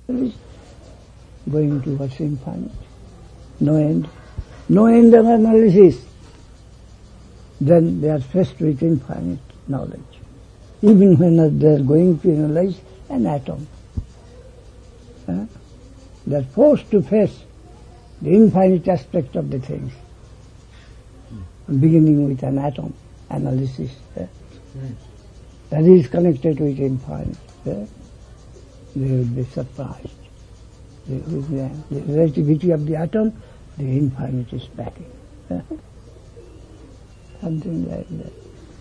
There is going to what's infinite. No end. No end of analysis. Then they are faced with infinite knowledge. Even when they are going to analyze an atom. They are forced to face the infinite aspect of the things. Beginning with an atom analysis. That is connected with infinite. They will be surprised. The relativity of the atom, the infinite is backing. Something like that.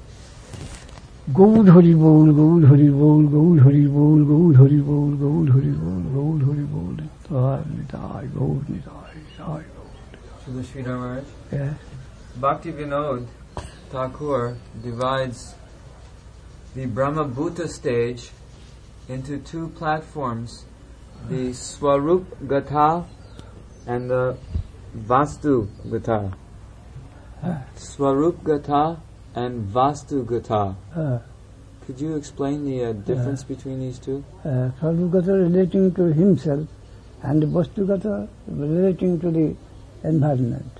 Gaud Hari Bol, Gaud Hari Bol, Gaud Hari Bol, Gaud Hari Bol, Gaud Hari Bol, Gaud Hari Bol. Nidai, Gaud Nidai, Nidai, Gaud. Srila Sridhar Maharaj? Yeah. Bhakti Vinod Thakur divides the Brahma Bhuta stage into two platforms, the Swarup Gatha and the Vastu Gatha. Swarup Gatha and Vastu Gatha. Could you explain the difference between these two? Swarup Gatha relating to himself and Vastu Gatha relating to the environment.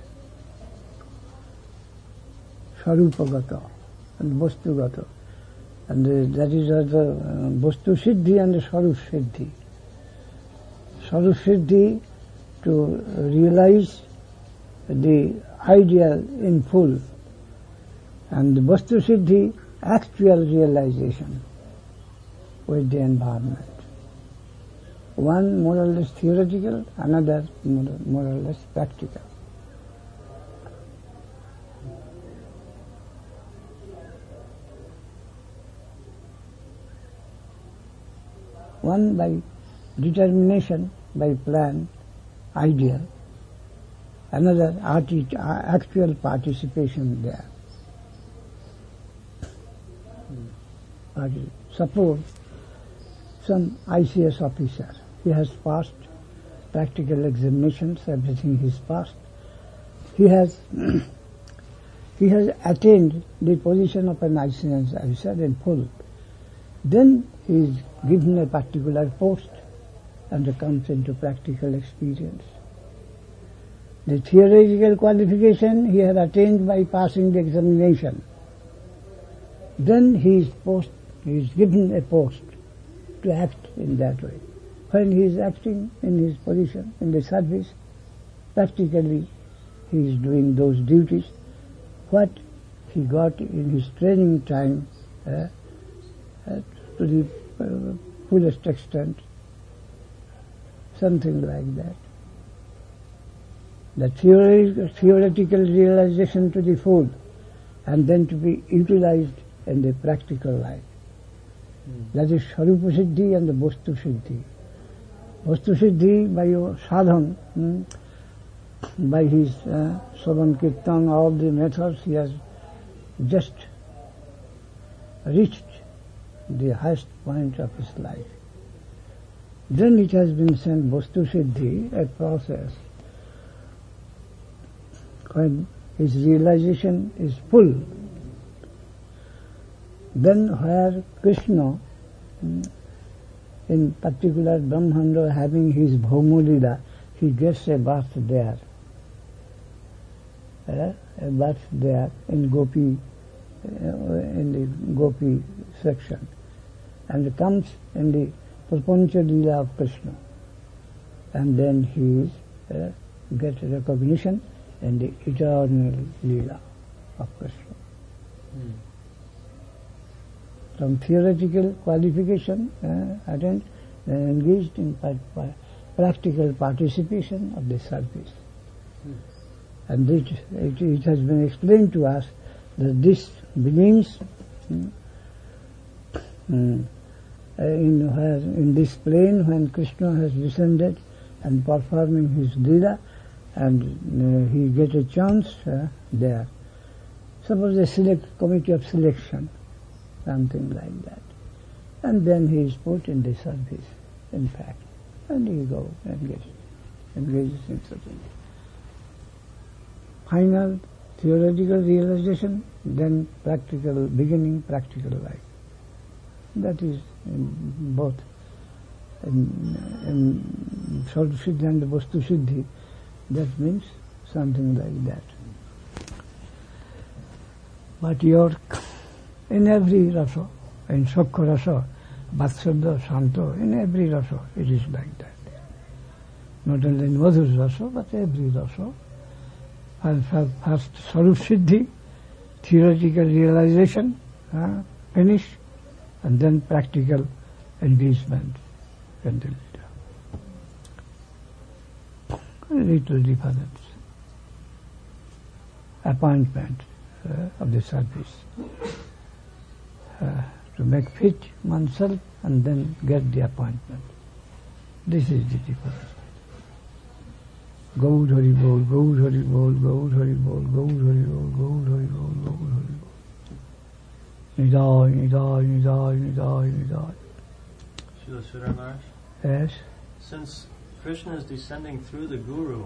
Swarupa Gatha and Vastu Gatha. And that is the Vastu Siddhi and the Swarup Siddhi. Swarup Siddhi to realize the ideal in full, and the Vastu Siddhi actual realization with the environment. One more or less theoretical, another more or less practical. One by determination, by plan, ideal. Another actual participation there. Suppose some ICS officer, he has passed practical examinations, everything is passed. He has attained the position of an ICS officer in full. Then he is given a particular post and comes into practical experience. The theoretical qualification he has attained by passing the examination. Then he is given a post to act in that way. When he is acting in his position, in the service, practically he is doing those duties, what he got in his training time to the fullest extent, something like that. The theoretical realization to the full, and then to be utilized in the practical life. That is Swarupa Siddhi and the Vastu Siddhi. Vastu Siddhi by your sadhan, by his Shravan Kirtan, all the methods, he has just reached the highest point of his life. Then it has been sent Vastu Siddhi, a process. When his realization is full, then where Krishna, in particular Brahmanda having his Bhaumulila, he gets a birth there. A birth there in Gopi, in the Gopi section, and comes in the Prapancha Leela of Krishna. And then he gets recognition in the eternal Leela of Krishna. From theoretical qualification attained, engaged in practical participation of the service. And it has been explained to us that this begins in this plane when Krishna has descended and performing his Leela, and he gets a chance there. Suppose a committee of selection, something like that. And then he is put in the service, in fact. And he goes and engages in certain final theoretical realization, then practical life. That is both in Swarup Siddhi and Vastu Siddhi, that means something like that. But in every rasa, in Sakha rasa, Vatsalya, Shanto, in every rasa it is like that. Not only in Madhur rasa, but every rasa. And first Swarup Siddhi, theoretical realization, finish, and then practical engagement. A little difference. Appointment of the service. To make fit oneself and then get the appointment. This is the difference. Gaur Hari Bol, Gaur Hari Bol, Gaur Hari Bol, Gaur Hari Bol, Gaur Hari Bol, Gaur Hari Bol. Nidai, Nidai, Nidai, Nidai, Nidai. Srila Sridhar Maharaj? Yes? Since Krishna is descending through the Guru,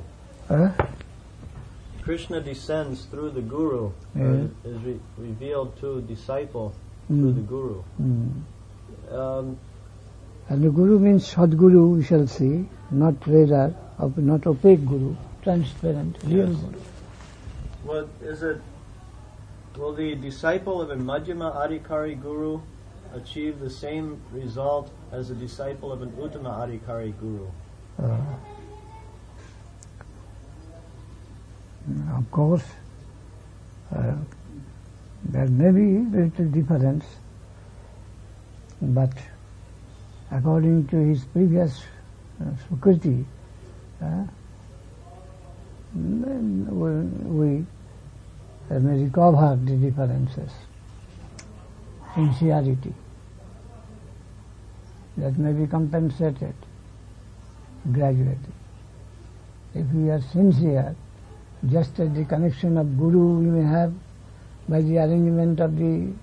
Krishna descends through the Guru, yes. Is revealed to disciple through the Guru. And the Guru means Sadguru, we shall see, not radar, not opaque Guru, transparent, real Guru. Well, will the disciple of a Madhyama Adhikari Guru achieve the same result as a disciple of an Uttama Adhikari Guru? Of course, there may be a little difference, but according to his previous Sukriti, we may recover the differences. Sincerity, that may be compensated gradually. If we are sincere, just as the connection of Guru we may have by the arrangement of the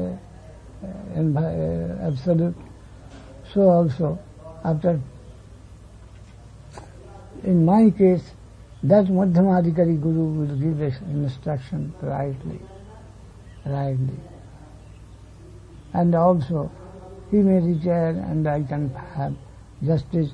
Absolute, so also after, in my case, that Madhyamadhikari Guru will give instruction rightly. And also, he may retire and I can have justice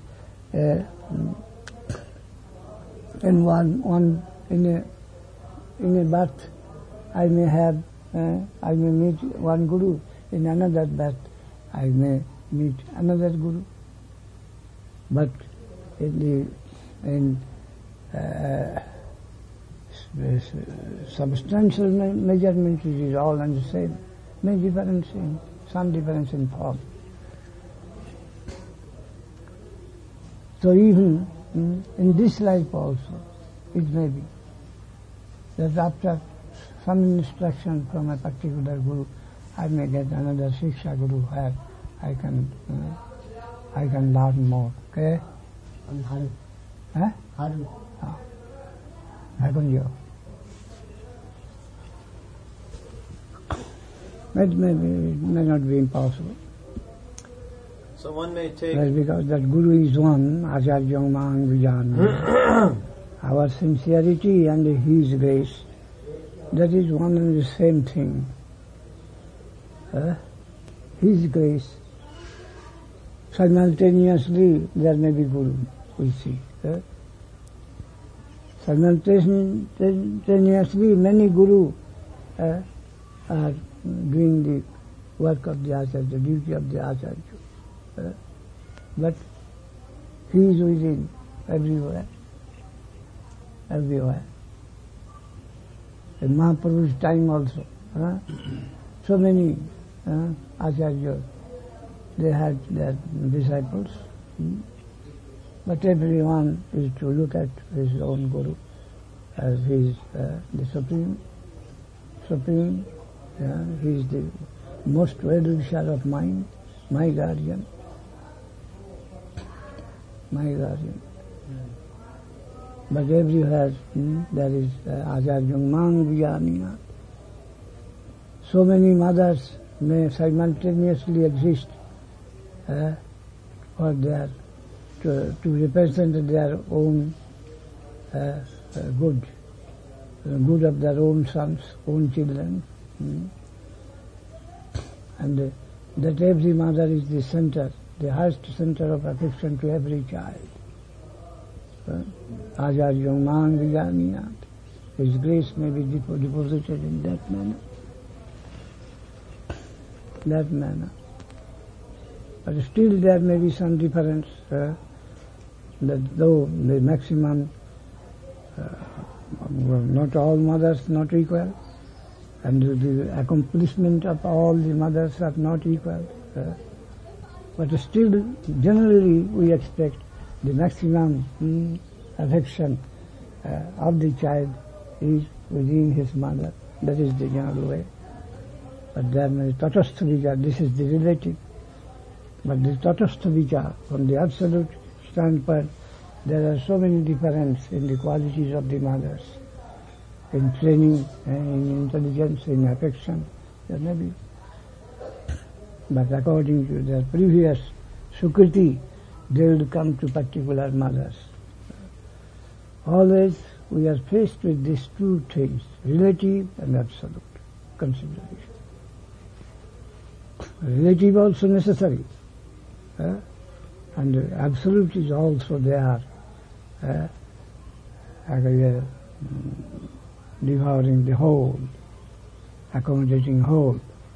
in a birth. I may meet one Guru. In another birth, I may meet another Guru. But in substantial measurement, it is all and the same. May difference in some difference in form. So even in this life also, it may be that after some instruction from a particular Guru, I may get another Shiksha Guru where I can learn more. Okay? And Haru. Huh? Haru. Hakunjo. It may not be impossible. So one may take... That's because that Guru is one, Acharya Mang Vijana. Our sincerity and his grace, that is one and the same thing. His grace, simultaneously there may be Guru, we see. Simultaneously many Guru are doing the work of the Acharya, the duty of the Acharya. But he is within, everywhere. In Mahaprabhu's time also, so many Acharyas, they had their disciples, but everyone is to look at his own Guru as he is the supreme, he is the most well-wisher of mine, my guardian. But everywhere there is Acharya Mang Vijana. So many mothers may simultaneously exist for their to represent their own good of their own sons, own children, and that every mother is the center, the highest center of affection to every child. Ajar Yomang Vigaminat. His grace may be deposited in that manner. But still there may be some difference, that though the maximum, not all mothers not equal, and the accomplishment of all the mothers are not equal, but still generally we expect the maximum affection of the child is within his mother. That is the general way. But there may be tatastha vichar, this is the relative. But the tatastha vichar, from the absolute standpoint, there are so many differences in the qualities of the mothers, in training, in intelligence, in affection. There may be. But according to their previous sukriti, they will come to particular mothers. Always we are faced with these two things, relative and absolute consideration. Relative also necessary, and absolute is also there, devouring the whole, accommodating whole,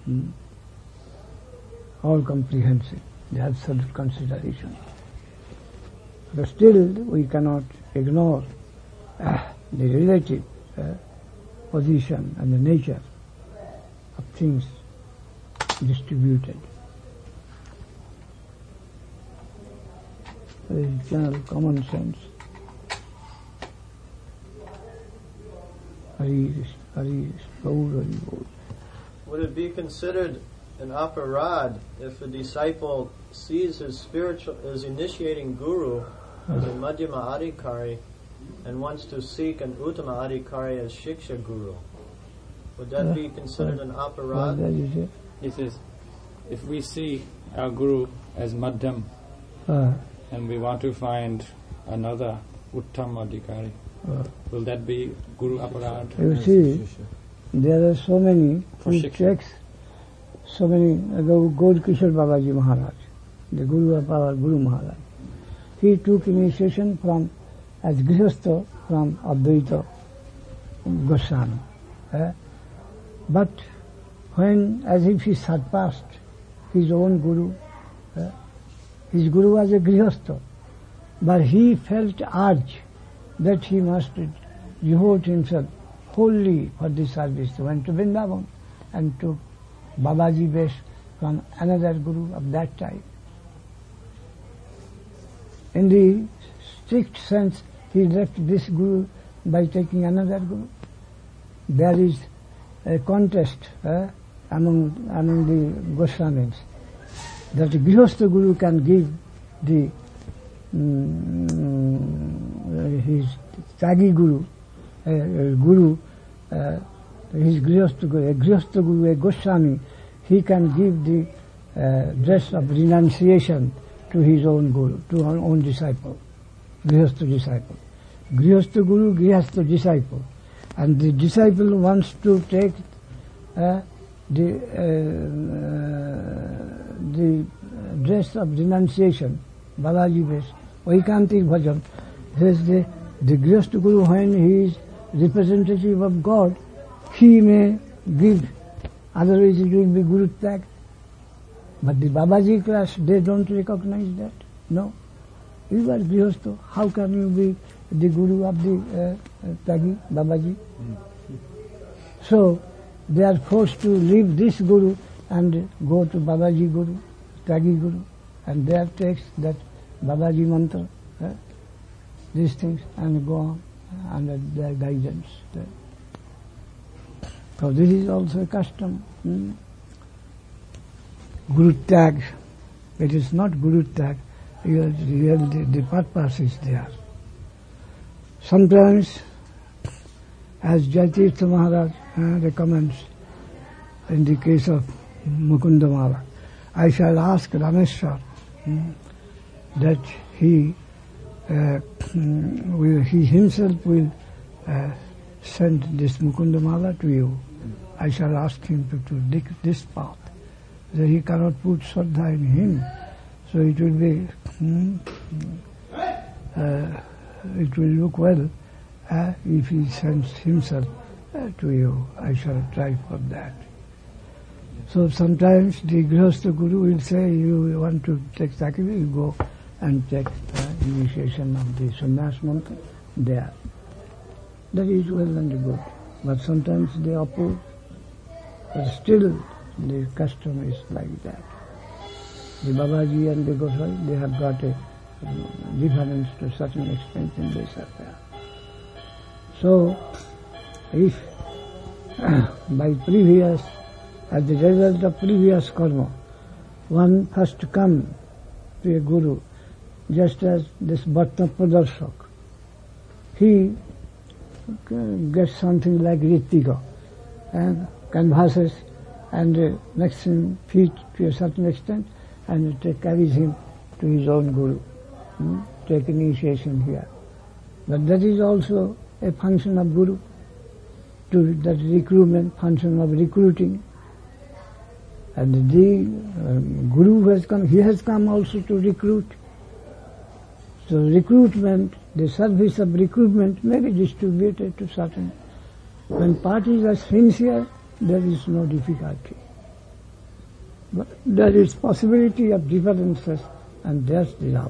all comprehensive, the absolute consideration. But still we cannot ignore the relative position and the nature of things distributed. There is general common sense. Would it be considered an aparad if a disciple sees his initiating guru as a Madhyama Adhikari and wants to seek an Uttama Adhikari as Shiksha Guru? Would that be considered an aparad? He says, if we see our Guru as Madhyam and we want to find another Uttama Adhikari, will that be Guru aparad? You see, there are so many who checks, so many, Gaur Kishore Babaji Maharaj, the Guru of our Guru Maharaj. He took initiation as Grihastha from Advaita Goswami. But when, as if he surpassed his own Guru, his Guru was a Grihastha, but he felt urge that he must devote himself wholly for the service. He went to Vrindavan and took Babaji Vesh from another Guru of that time. In the strict sense, he left this Guru by taking another Guru. There is a contest among the Goswamis that the Grihastha Guru can give the his Tyagi Guru, his Grihastha Guru, a Goswami, he can give the dress of renunciation to his own Guru, to his own disciple, Grihastha disciple. Grihastha Guru, Grihastha disciple. And the disciple wants to take the dress of renunciation, Balaji Vesh, Vaikantik Bhajan. Says the Grihastha Guru, when he is representative of God, he may give, otherwise it will be Guru Tag. But the Babaji class, they don't recognize that. No. You are Grihastha, how can you be the Guru of the Tagi, Babaji? So, they are forced to leave this Guru and go to Babaji Guru, Tagi Guru, and there takes that Babaji mantra, these things, and go on under their guidance. So this is also a custom. Guru Tag, it is not Guru Tag, the purpose is there. Sometimes, as Jaitirtha Maharaj recommends in the case of Mukunda Maharaj, I shall ask Rameshwar that he himself will send this Mukunda Mala to you. I shall ask him to take this path. That he cannot put Shraddha in him, So it will be, it will look well if he sends himself to you. I shall try for that. So sometimes the Grihastha Guru will say, you want to take sacrifice, you go and take initiation of the sannyas mantra there. That is well and good. But sometimes they oppose. But still the custom is like that. The Babaji and the Goswami, they have got a difference to a certain extent in this affair. So, if by previous, as the result of previous karma, one has to come to a guru, just as this Bhatta Pradarshak, he gets something like Ritika and canvases and makes him fit to a certain extent and carries him to his own guru, take initiation here. But that is also a function of guru, to that recruitment, function of recruiting. And the guru who has come, he has come also to recruit. So recruitment, the service of recruitment may be distributed to certain. When parties are sincere, there is no difficulty. But there is possibility of differences, and that's the love.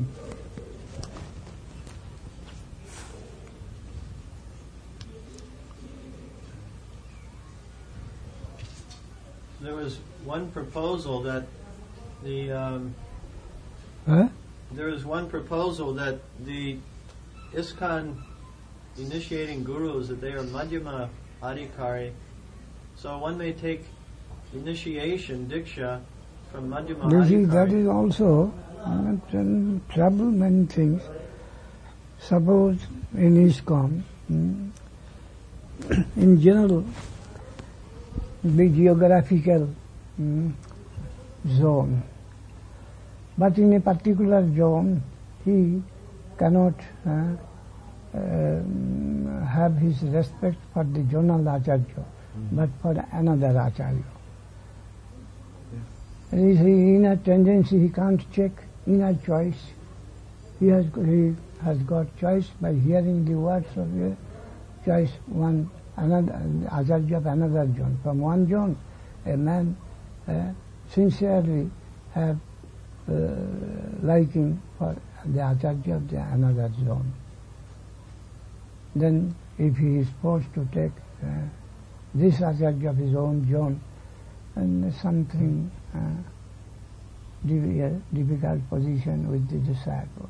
There was one proposal that the there is one proposal that the ISKCON initiating gurus, that they are Madhyama Adhikari. So one may take initiation, Diksha, from Madhyama Adhikari. That is also trouble many things. Suppose in ISKCON, in general, the geographical zone. But in a particular zone, he cannot have his respect for the zonal acharya, but for another acharya. His inner tendency he can't check, inner choice. He has got choice by hearing the words of a choice, one another acharya of another zone. From one zone, a man sincerely have liking for the acharya of the another zone. Then if he is forced to take this acharya of his own zone, and something difficult position with the disciple.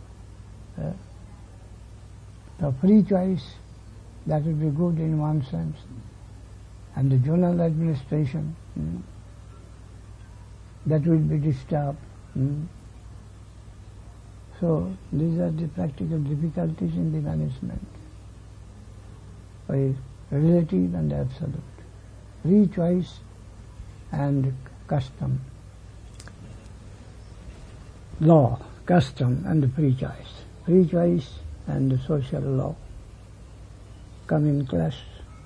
The free choice, that would be good in one sense, and the zonal administration, that will be disturbed. So these are the practical difficulties in the management by relative and absolute. Free choice and custom. Law, custom and free choice. Free choice and social law come in clash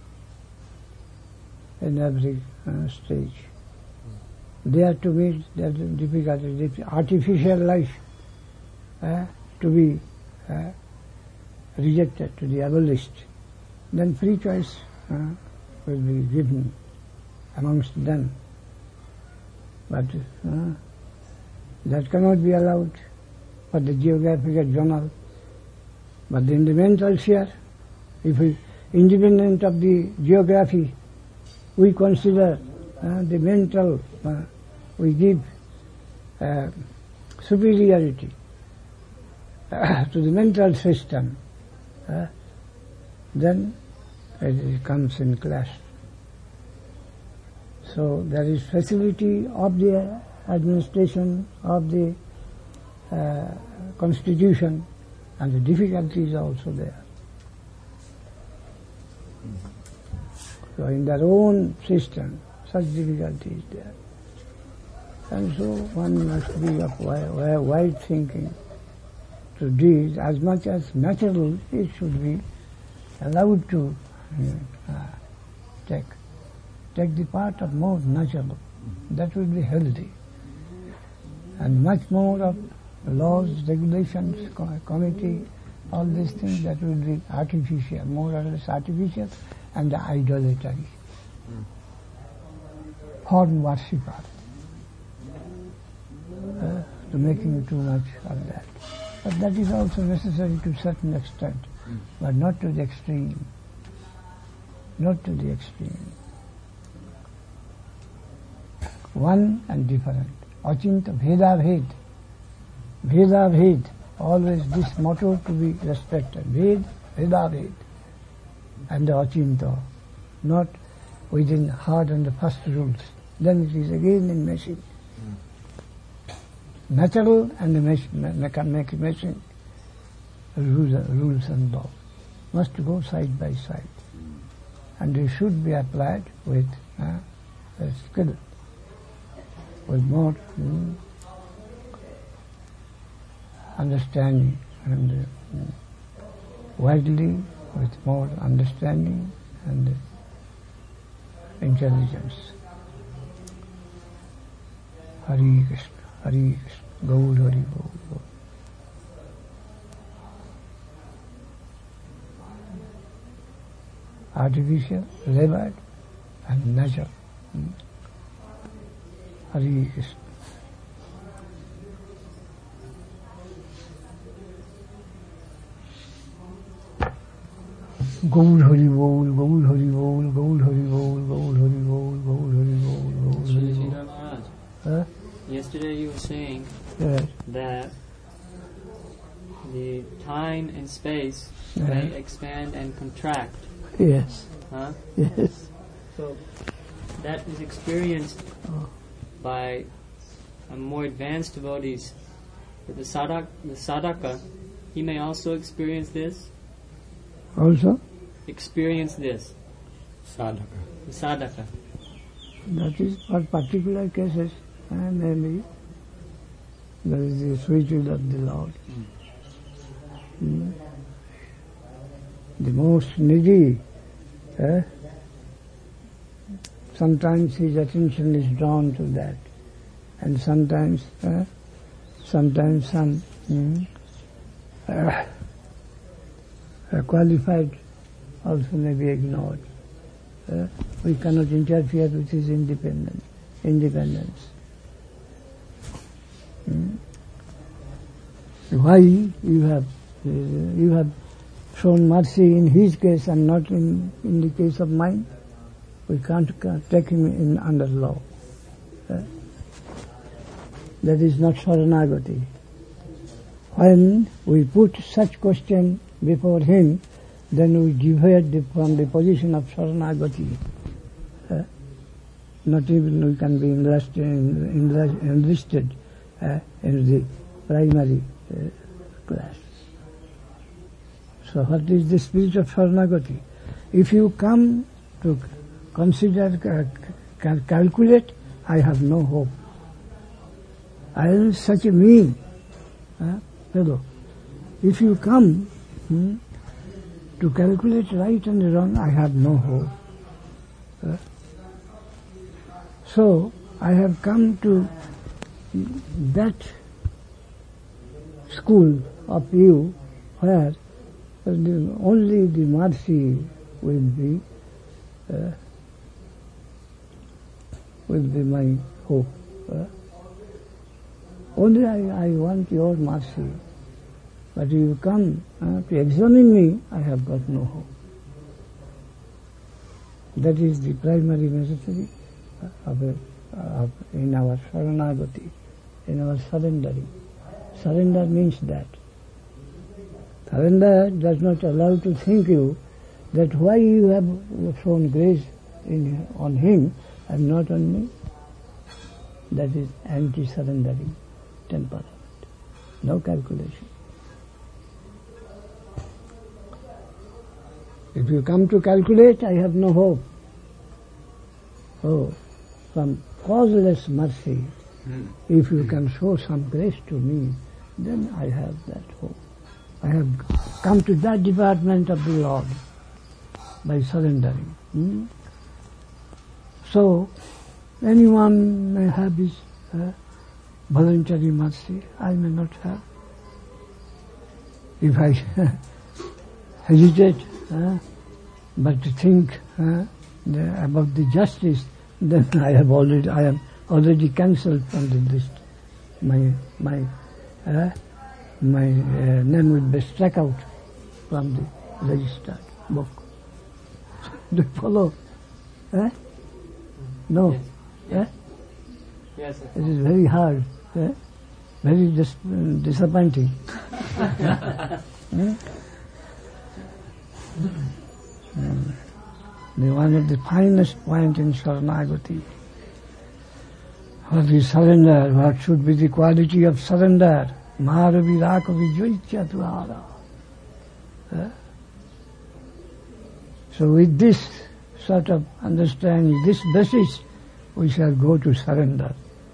in every stage. They are to meet their difficulties. Artificial life to be rejected, to be abolished. Then free choice will be given amongst them. But that cannot be allowed for the geographical zonal. But in the mental sphere, if we, independent of the geography, we consider the mental, we give superiority to the mental system, then it comes in clash. So there is facility of the administration of the constitution, and the difficulty is also there. So in their own system, such difficulty is there. And so one must be of wide thinking to do as much as natural, it should be allowed to take the part of more natural. That will be healthy. And much more of laws, regulations, committee, all these things that will be artificial, more or less artificial, and the idolatry. Form worshipper. To making too much of that. But that is also necessary to a certain extent, but not to the extreme. Not to the extreme. One and different. Achinta Veda Ved. Veda Ved. Always this motto to be respected. Ved, Veda Ved. And the Achinta. Not within hard and the first rules. Then it is again in machine. Natural and the machine. Rules and law. Must go side by side. And they should be applied with skill. With more understanding and widely, with more understanding and intelligence. Hari Krishna, Hari Krishna, Gaur Hari Gaur. Artificial, labored, and natural. Hari Krishna. Gaur Hari Bol, Gaur Hari Bol, Gaur Hari Bol, Gaur Hari Bol, Gaur Hari Bol, Gaur Hari Bol. Huh? Yesterday you were saying that the time and space may expand and contract. Yes. Huh? Yes. So that is experienced by more advanced devotees. But the sadhaka, he may also experience this. Also? Experience this. Sadhaka. The sadhaka. That is for particular cases, maybe. That is the sweetness of the Lord. The most needy, sometimes his attention is drawn to that, and sometimes some qualified also may be ignored. We cannot interfere with his independence. Why you have shown mercy in his case and not in the case of mine? We can't take him in under law. That is not Sharanagati. When we put such question before him, then we deviate from the position of Sharanagati. Not even we can be enlisted in the primary class. So what is the spirit of Sharanagati? If you come to consider, calculate, I have no hope. I am such a mean fellow. If you come to calculate right and wrong, I have no hope. So I have come to that school of you where only the mercy will be my hope. Only I want your mercy. But you come to examine me, I have got no hope. That is the primary necessity in our Sharanagati, in our surrendering. Surrender means that. Surrender does not allow to think you that why you have shown grace on him and not on me. That is anti-surrendering temperament. No calculation. If you come to calculate, I have no hope. Oh, from causeless mercy, if you can show some grace to me, then I have that hope. I have come to that department of the Lord by surrendering. So, anyone may have his voluntary mercy, I may not have. If I hesitate, but to think about the justice, then I am already cancelled from the list. My name will be struck out from the registered book. Do you follow? No? Yes. Yes, sir. It is very hard, very disappointing. One of the finest points in Sharanagati. What is surrender? What should be the quality of surrender? Maharaviraka vijoitya tuhara. So with this sort of understanding, this basis, we shall go to surrender.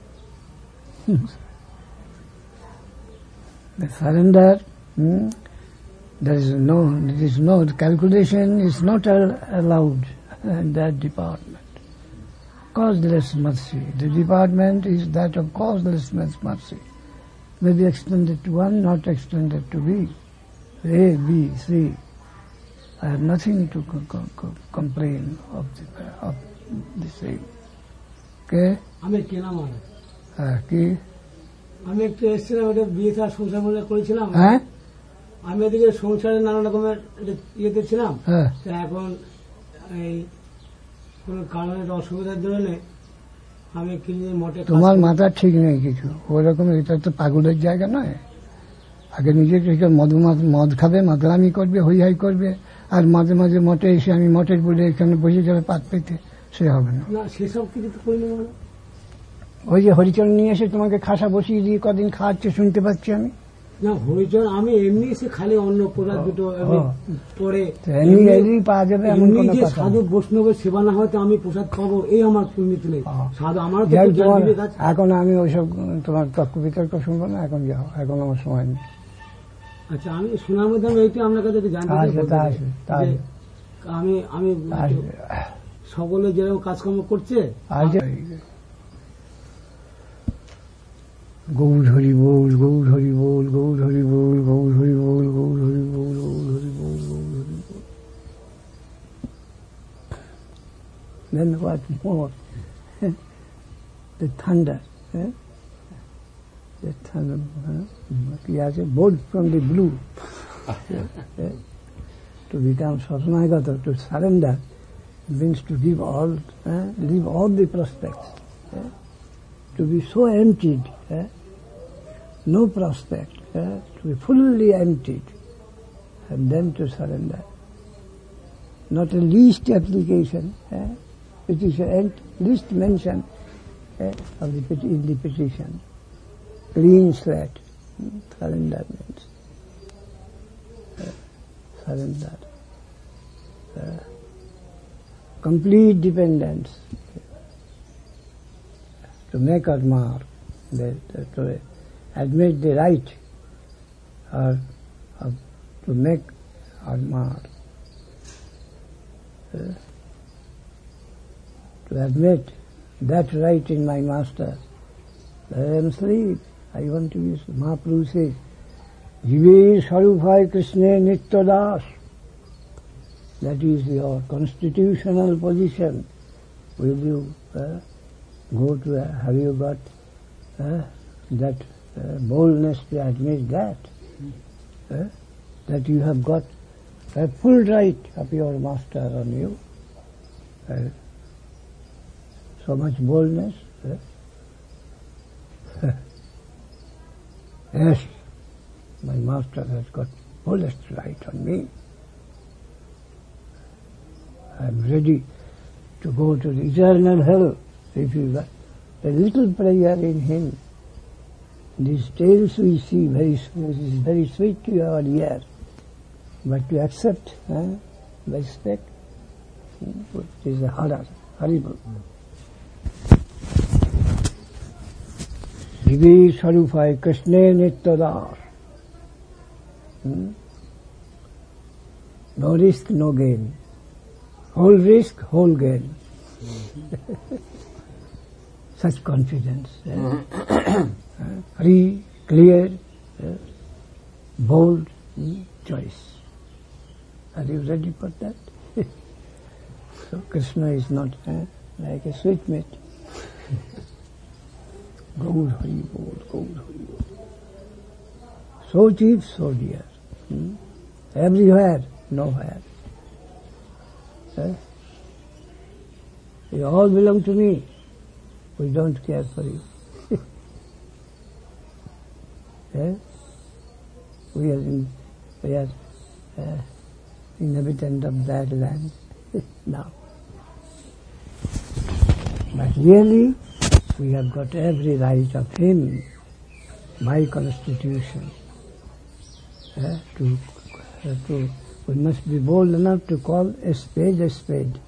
The surrender, there is no calculation is not allowed in that department. Causeless mercy. The department is that of causeless mercy. May be extended to one, not extended to B. A, B, C. I have nothing to complain of the same. Okay? আমি কেনা মানে কি আমি একটু এসেছিলাম ওটা বিয়ে থার সংসার মনে করেছিলাম হ্যাঁ আমি এদিকে সংসারে নানা রকমের ইয়েতে ছিলাম হ্যাঁ তা এখন এই কোন কারণের অসুবিধার জন্য আমি কিনে মোটে তোমার মাথা ঠিক নেই কিছু ওরকম এটা তো পাগলের জায়গা নয় আগে নিজেকে মদ খাবে মাতলামি করবে হই করবে আর মাঝে মাঝে মঠে এসে আমি মঠের বলে এখানে বসে যাবে পাত পেতে সে হবে না না সেসব কিছু তো করিনি মানে ওই যে হরিচরণ নিয়ে এসে তোমাকে খাসা বসিয়ে দিয়ে কদিন খাওয়াচ্ছে শুনতে পাচ্ছি আমি না হরিচরণ আমি এমনি এসে খালি অন্য প্রসাদ দুটো পরে এমনি পাওয়া যাবে এমন কোনো কথা সাধু বৈষ্ণবের সেবা না হয়তো আমি প্রসাদ খাবো এই আমার পরিণতি নেই সাধু আমার এখন আমি ওইসব তোমার তর্ক বিতর্ক শুনবো না এখন যাও এখন আমার সময় নেই আচ্ছা আমি শোনার মধ্যে আমি এইটা আপনার কাছে জানতে চাই আমি সকলে যেরকম কাজকর্ম করছে গৌর হরি বল গৌর হরি বল গৌর হরি বল গৌর হরি বল গৌর হরি বল গৌর হরি বল গৌর হরি বল Then what more? The thunder. The thunder. He has a bolt from the blue. To become Saranagata, to surrender, means to give leave all the prospects. To be so emptied, no prospect, to be fully emptied, and then to surrender. Not a least application, petition, and least mention of in the petition. Clean slate, surrender means. Surrender. Complete dependence. To make or mar, to admit the right or to make or mar. To admit that right in my master. I am asleep. I want to use Mahaprabhu says, Jive Sarubhai Krishna Nitya Das. That is your constitutional position. Will you go to have you got that boldness to admit that that you have got a full right of your master on you, so much boldness. Yes, my master has got fullest right on me. I am ready to go to the eternal hell. If you got a little prayer in him, these tales we see is very sweet to our ear, but to accept, respect, it is a horrible. Jive Sarubhai Krishna Nitya Das. No risk, no gain. Whole risk, whole gain. Such confidence. free, clear, bold choice. Are you ready for that? So Krishna is not like a sweetmeat. Gaur Hari Bol, Gaur Hari Bol. So cheap, so dear. Everywhere, nowhere. You all belong to me. We don't care for you. We are inhabitant of that land now. But really, we have got every right of him by constitution. We must be bold enough to call a spade a spade.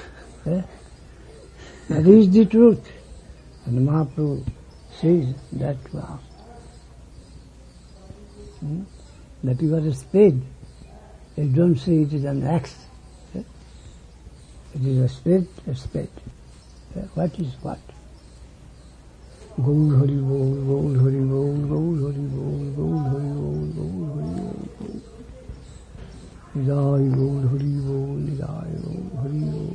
That is the truth. And Mahaprabhu says that that you are a spade. You don't say it is an axe. It is a spade, a spade. What is what? Gaur Hari Bol, Gaur Hari Bol, Gaur Hari Bol, Gaur Hari Bol, Gaur Hari Bol. Nidai Gaur Hari Bol, Nidai Gaur Hari Bol,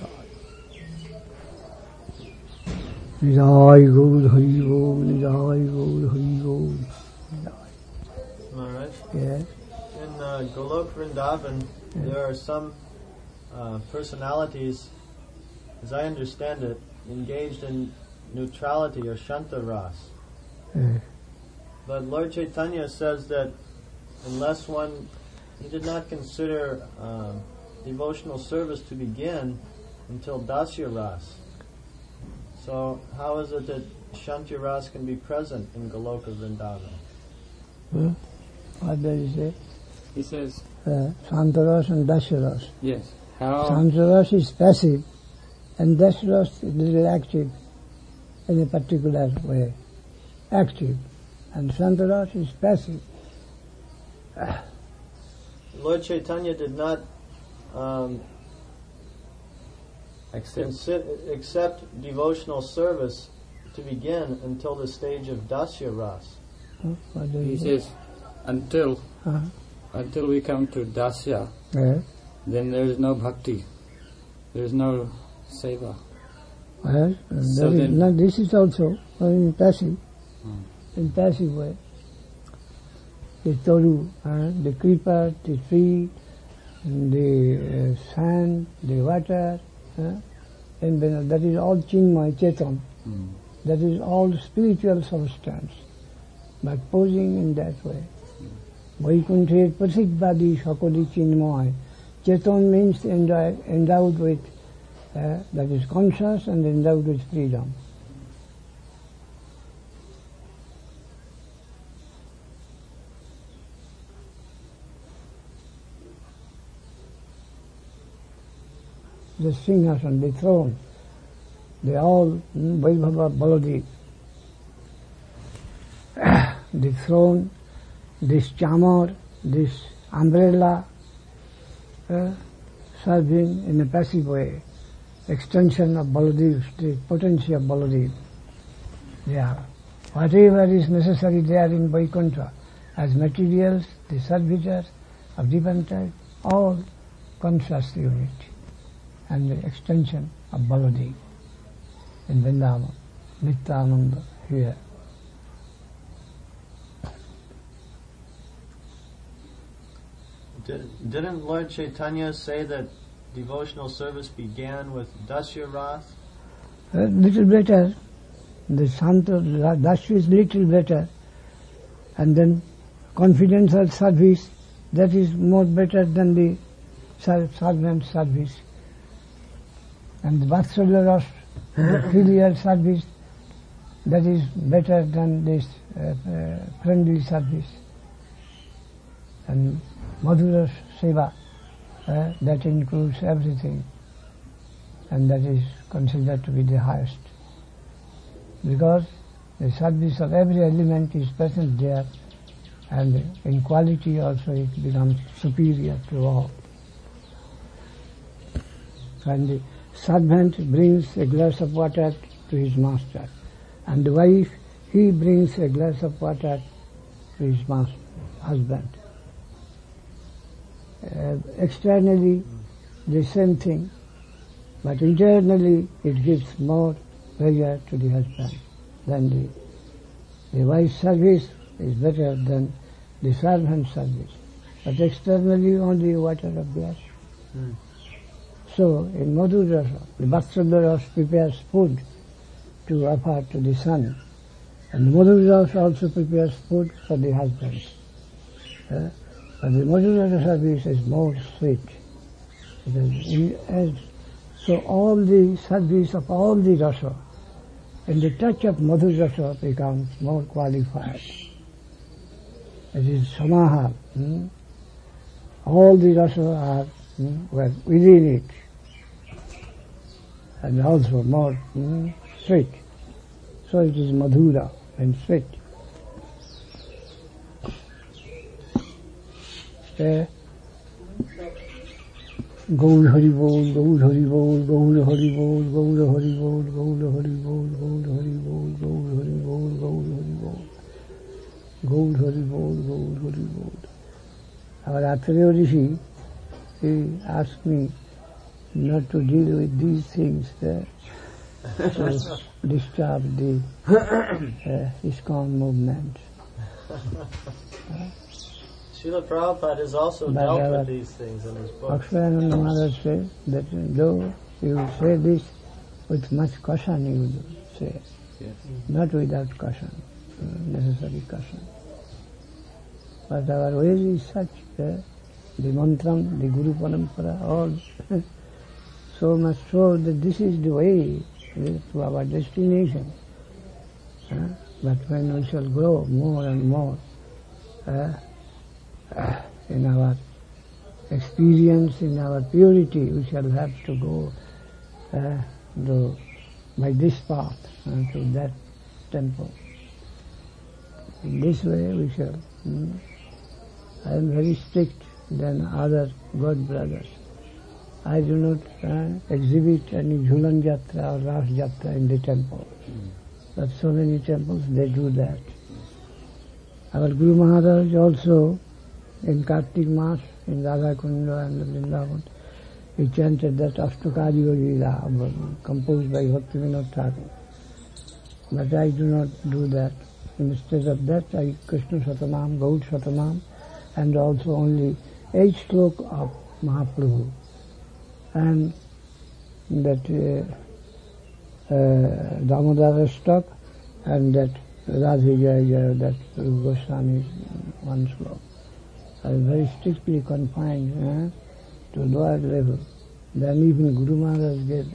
Nidai Gaur Hari Bol, Nidai Gaur Hari Bol, Nidai. Maharaj? Yes. In Golok Vrindavan, there are some personalities, as I understand it, engaged in neutrality or Shanta Ras. But Lord Chaitanya says that unless he did not consider devotional service to begin until Dasya Ras. So how is it that Shanta Ras can be present in Goloka Vrindavan? What does he say? He says Santaras and Dasyaras. yes. How Santaras is passive and Dasyaras is little active in a particular way. Active. And Santaras is passive. Lord Chaitanya did not accept devotional service to begin until the stage of Dasya Ras. What do He you say? says, until we come to Dasya, Yes. then there is no bhakti, there is no seva. Well, So then- this is also in passive way. The toru, the creeper, the tree, the sand, the water, and that is all Chinmay, Chetan. That is all spiritual substance. But posing in that way. Vaikunther prasidvadi sakoli Chinmay. Chetan means endowed with, that is conscious and endowed with freedom. The Singhasan, the throne, they all, Vaibhava Baladev. The throne, this chamar, this umbrella, serving in a passive way, extension of Baladev, the potency of Baladev. They are. Whatever is necessary there in Vaikuntha, as materials, the servitors of different type, all conscious unit, and the extension of Baladev in Vrindavan, Nityananda here. Didn't Lord Chaitanya say that devotional service began with Dasya Ras? Little better. The Santa Dasya is little better. And then confidential service, that is more better than the servant service. And the Vatsalya Ras, the filial service, that is better than this friendly service. And Madhura Seva, that includes everything, and that is considered to be the highest. Because the service of every element is present there, and in quality also it becomes superior to all. And the servant brings a glass of water to his master, and the wife he brings a glass of water to his husband. Externally, the same thing, but internally it gives more pleasure to the husband than the wife's service is better than the servant's service. But externally only water of glass. So in Madhu Rasa, the Bhaksabda Rasa prepares food to offer to the son. And the Madhu Rasa also prepares food for the husband. But the Madhu Rasa service is more sweet. So all the service of all the rasa, and the touch of Madhu Rasa becomes more qualified. It is Samaha. All the rasa are within it, and also more sweet. So it is Madhura and sweet. Gaur Hari Bol, Gaur Hari Bol, Gaur Hari Bol, Gaur Hari Bol, Gaur Hari Bol, Gaur Hari Bol, Gaur Hari Bol, Gaur Hari Bol, Gaur Hari Bol, Gaur Hari Bol. Our Atharya Rishi, he asked me not to deal with these things to disturb the ISKCON movement. Srila Prabhupada has also dealt with these things in his book. Akshayananda Maharaj says that though you say this with much caution, you say, not without caution, necessary caution. But our way is such, the mantram, the Guru Parampara, all so much so that this is the way to our destination. But when we shall grow more and more in our experience, in our purity, we shall have to go by this path to that temple. In this way we shall. I am very strict than other God brothers. I do not exhibit any Jhulan Jatra or Ras Jatra in the temple. But so many temples, they do that. Our Guru Maharaj also, in Kartik Mass, in Radha Kunda and Vrindavan, he chanted that Ashtakari Lila, composed by Bhaktivinoda Thakur. But I do not do that. Instead of that, I Krishna Satanam, Gaud Satanam, and also only 8 slok of Mahaprabhu. And that Damodara Stak, and that Radhe Jaya Jaya, that Goswami one slok. I am very strictly confined to lower level. Then even Guru Maharaj get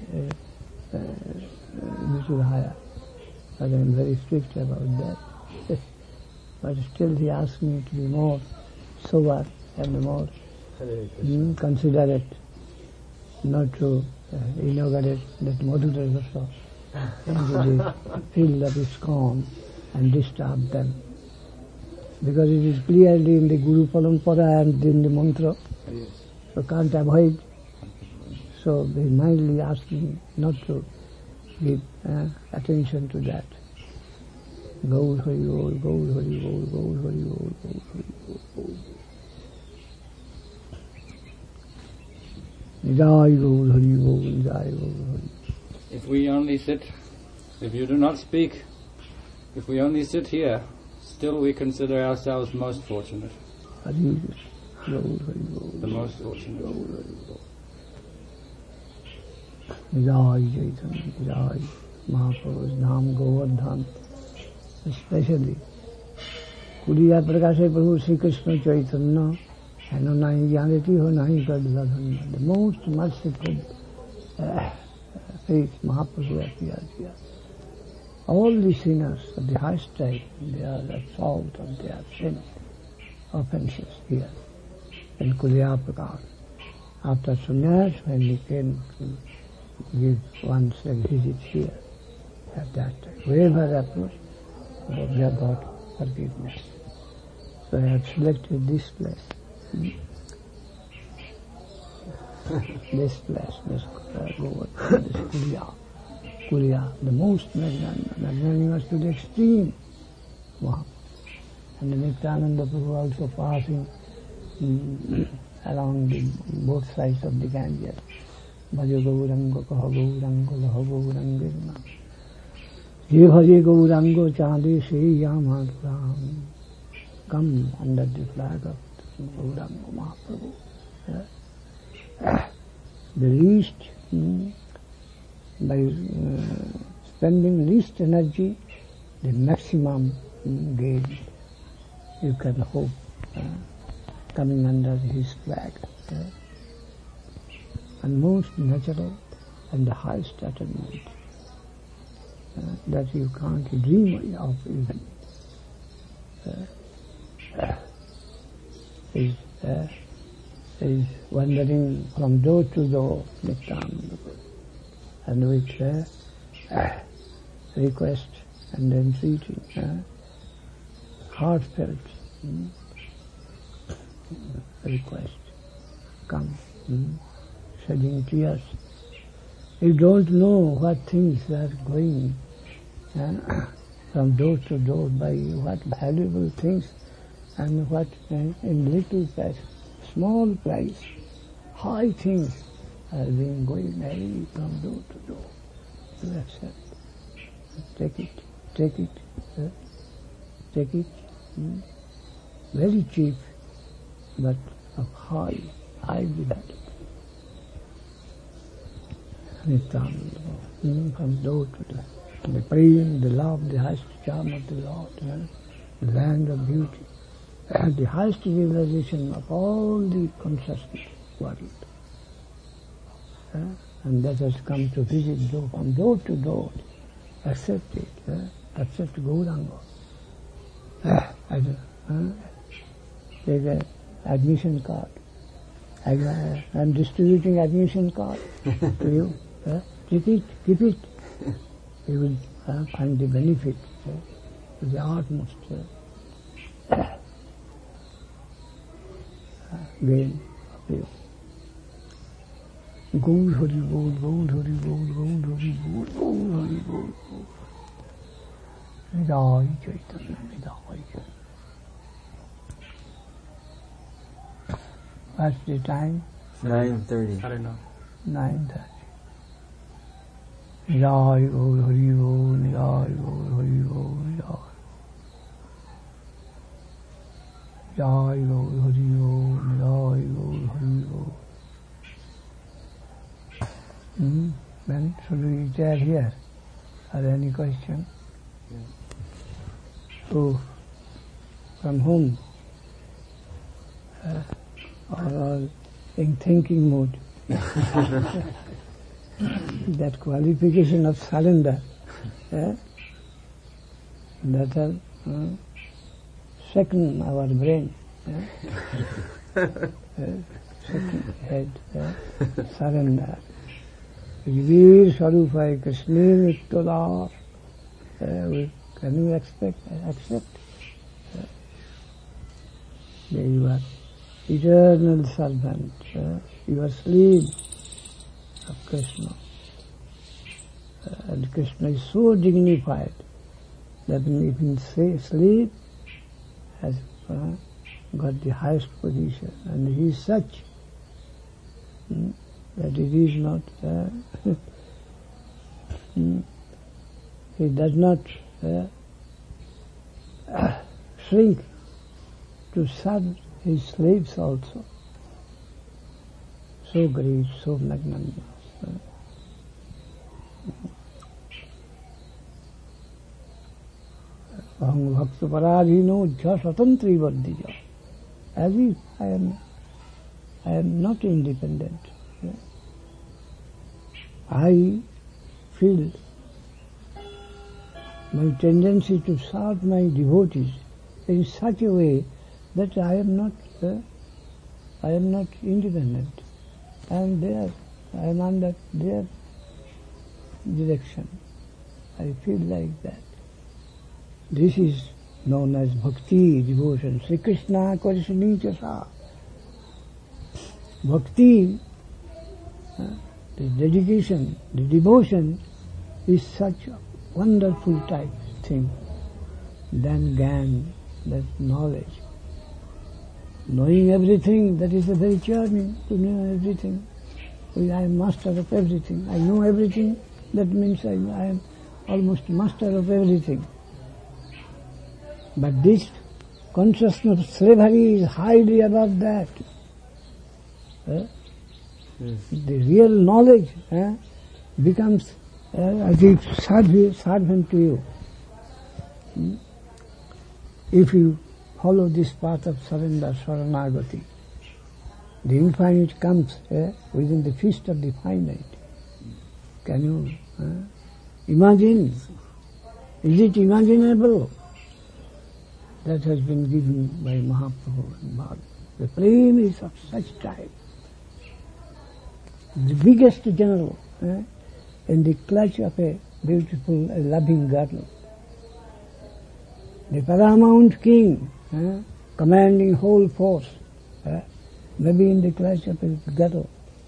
little higher. But I am very strict about that. But still he asked me to be more sober and more considerate, not to inaugurate that Madhura Rasa into the field of ISKCON and disturb them. Because it is clearly in the Guru Parampara and in the mantra, so can't avoid. So they mildly asked me not to give attention to that. Gaur Hari Bol, Gaur Hari Bol, Gaur Hari Bol, Gaur Hari Bol. Jai Gaur Hari Bol, Jai Gaur Hari. If we only sit, if you do not speak, if we only sit here, still we consider ourselves most fortunate. Hari Gaur Hari Bol. The most fortunate. Gaur Hari Bol. Jai Chaitanya, Jai Mahaprabhu's Dham, Govardhan. Especially Kuriya Prakashe Prabhu Sri Krishna Chaitanya, and Nahi Janati Ho Nahi Kadladhan. The most merciful faith Mahaprabhu appears here. All the sinners of the highest type, they are at fault of their sin, offenses here in Kuriya Prakashe. After Sannyas, when he came to give once a visit here, at that time, wherever approached, they have got forgiveness. So I have selected this place. This place, this Kuriya. Kuriya, the most magnanimous to the extreme. Wow. And the Nityananda Prabhu also passing along both sides of the Ganges. Bhaja Gauranga, Kaha Gauranga, Laha Gauranga. Ye Bhaja Gauranga, Chande Se Yamadram. Come under the flag of Gauranga Mahaprabhu. The least, by spending least energy, the maximum gain you can hope coming under his flag. And most natural and the highest attainment that you can't dream of even is wandering from door to door, Nityananda, and with request and entreaty, heartfelt request, come, shedding tears. You don't know what things are going from door to door, by what valuable things and what in little price, small price, high things are being going away from door to door. You accept. Take it, take it, take it. Very cheap, but of high value. Nityananda, from door to door. The praise, the love, the highest charm of the Lord, the land of beauty, and the highest realization of all the consciousness world. And that has come to visit from door to door. Accept it, accept Gauranga. Take an admission card. I'm distributing admission card to you. Keep it, keep it. You will find the benefit to the utmost gain of you. Gaur Hari Bol, Gaur Hari Bol, Gaur Hari Bol, Gaur Hari Bol. Nidai Chaitanya, Nidai Chaitanya. What's the time? 9:30. I don't know. 9:30. Nidai Gaur Hari Bol, Nidai Gaur Hari Bol, Nidai. Nidai Gaur Hari Bol, Nidai Gaur Hari Bol. Then should we tell here? Are there any questions? So, from whom? Or in thinking mood. That qualification of surrender, that has shaken our brain. Second head, surrender. Veer Swarupaya Krishna Nittodar. Can you accept? You are eternal servant. You are slave of Krishna. And Krishna is so dignified that even slave has got the highest position, and he is such that it is not, he does not shrink to serve his slaves also. So great, so magnanimous. Aham bhakta paradhino jha swatantri vaddhija. As if I am not independent. I feel my tendency to serve my devotees in such a way that I am not independent. I am under their direction. I feel like that. This is known as bhakti, devotion. Sri Krishna Karishani Chasa. Bhakti, the dedication, the devotion is such a wonderful type thing than Gyan, that knowledge. Knowing everything, that is a very charming, to know everything. I am master of everything. I know everything, that means I am almost master of everything. But this consciousness of slavery is highly above that. The real knowledge becomes as if servant to you. If you follow this path of surrender, Saranagati, the infinite comes within the fist of the finite. Can you imagine? Is it imaginable? That has been given by Mahaprabhu and Bhagavad. The flame is of such type. The biggest general in the clutch of a beautiful, loving girl. The paramount king, commanding whole force, maybe in the clutch of a girl.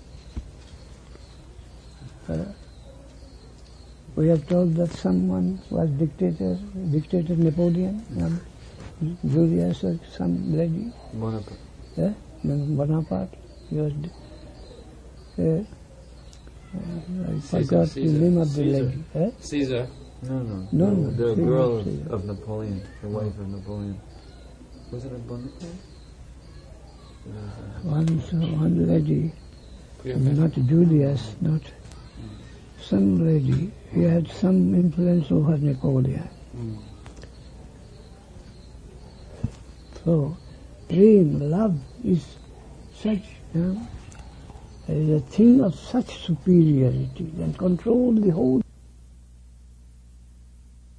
We are told that someone was dictator Napoleon, Julius or some lady. Bonaparte. Bonaparte. He was. I forgot the name of the lady. Caesar. No. The girl of Napoleon, the wife of Napoleon. Was it a Bonaparte? One lady, not Julius, not some lady. He had some influence over Napoleon. So, prem, love is such is a thing of such superiority and control the whole